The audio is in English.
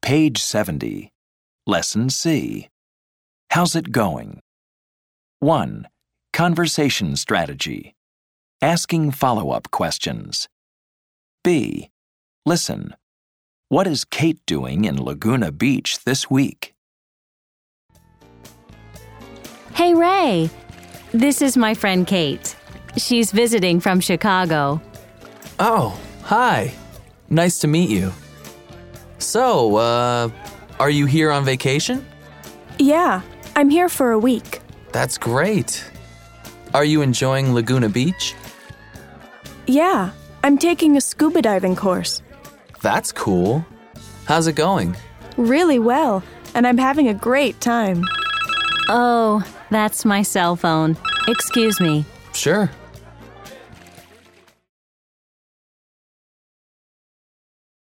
Page 70. Lesson C. How's it going? 1. Conversation strategy. Asking follow-up questions. B. Listen. What is Kate doing in Laguna Beach this week? Hey, Ray. This is my friend Kate. She's visiting from Chicago. Oh, hi. Nice to meet you. So, are you here on vacation? Yeah, I'm here for a week. That's great. Are you enjoying Laguna Beach? Yeah, I'm taking a scuba diving course. That's cool. How's it going? Really well, and I'm having a great time. Oh, that's my cell phone. Excuse me. Sure.